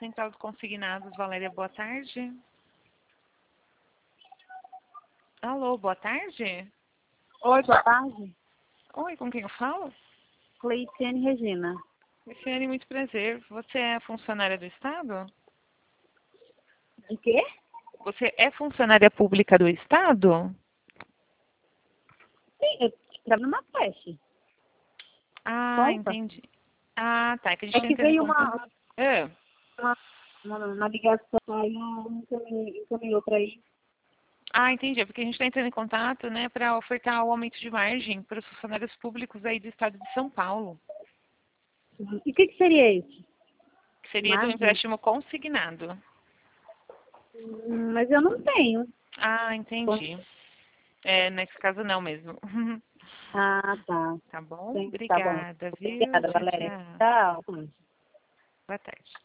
Central de Consignados. Valéria, boa tarde. Alô, boa tarde. Oi, boa tarde. Oi, com quem eu falo? Cleitiane Regina. Luciane, muito prazer. Você é funcionária do Estado? De quê? Você é funcionária pública do Estado? Sim, eu trabalho numa creche. Ah, Conta. entendi. Ah, tá. É que a gente É está que entrando em veio contato. Ah, uma ligação aí, encaminhou para aí. entendi. É porque a gente está entrando em contato, né, para ofertar o aumento de margem para os funcionários públicos aí do Estado de São Paulo. E o que seria isso? Que seria do Margem? empréstimo consignado. Mas eu não tenho. Ah, entendi. É, nesse caso não mesmo. Ah, tá. Tá bom? Sim, tá bom. Obrigada, viu? Obrigada, Tchau, Valéria. tchau. Tchau. Boa tarde.